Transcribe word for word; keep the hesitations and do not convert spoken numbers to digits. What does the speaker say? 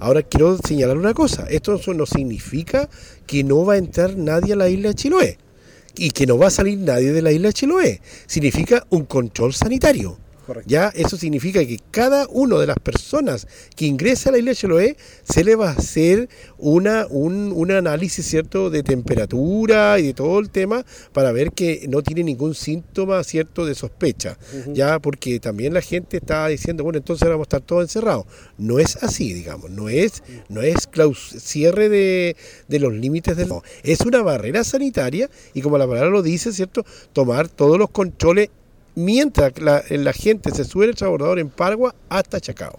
Ahora quiero señalar una cosa, esto no significa que no va a entrar nadie a la isla de Chiloé y que no va a salir nadie de la isla de Chiloé. Significa un control sanitario. Correcto. Ya eso significa que cada una de las personas que ingresa a la isla de Chiloé se le va a hacer una un, un análisis, cierto, de temperatura y de todo el tema para ver que no tiene ningún síntoma, cierto, de sospecha. Uh-huh. Ya porque también la gente está diciendo, bueno, entonces vamos a estar todos encerrados. No es así, digamos, no es no es claus- cierre de, de los límites del no, es una barrera sanitaria y como la palabra lo dice, cierto, tomar todos los controles mientras la, la gente se sube el transbordador en Pargua hasta Chacao.